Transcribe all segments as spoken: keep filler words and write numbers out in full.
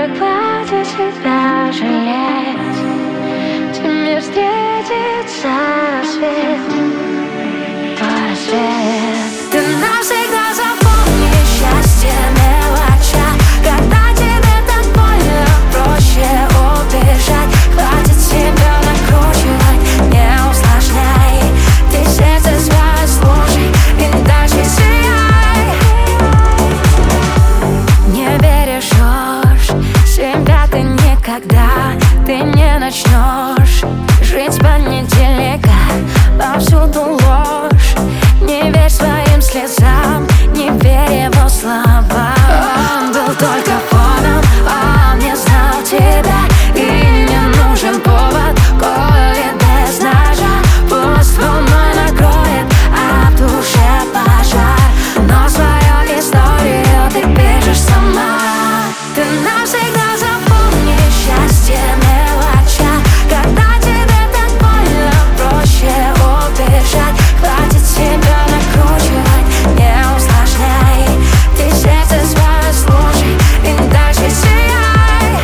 привыкла тебя жалеть. Тебе встретится рассвет, твой рассвет. Ты навсегда запомни счастье мелоча, когда тебе так больно, проще убежать. Хватит себя накручивать, не усложняй. Ты сердце свое слушай и дальше сияй. Не бережешь себя ты никогда, ты не начнешь жить с понедельника. Повсюду ложь, не верь своим слезам, не верь его словам. Он был только фоном, он не знал тебя, и не нужен повод, коли без ножа. Пусть волной накроет, а в душе пожар, но свою историю ты пишешь сама. Ты навсегда запомни счастье мелоча, когда тебе так больно, проще убежать. Хватит себя накручивать, не усложняй. Ты сердце свое слушай и дальше сияй.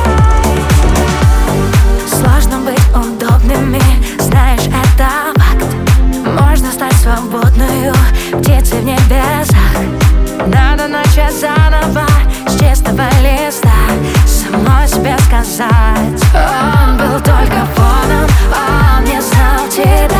Сложно быть удобными, знаешь, это факт. Можно стать свободную птицей в небесах. Надо начать заново с чистого листа, самой себе сказать: он был только фоном, он не знал тебя.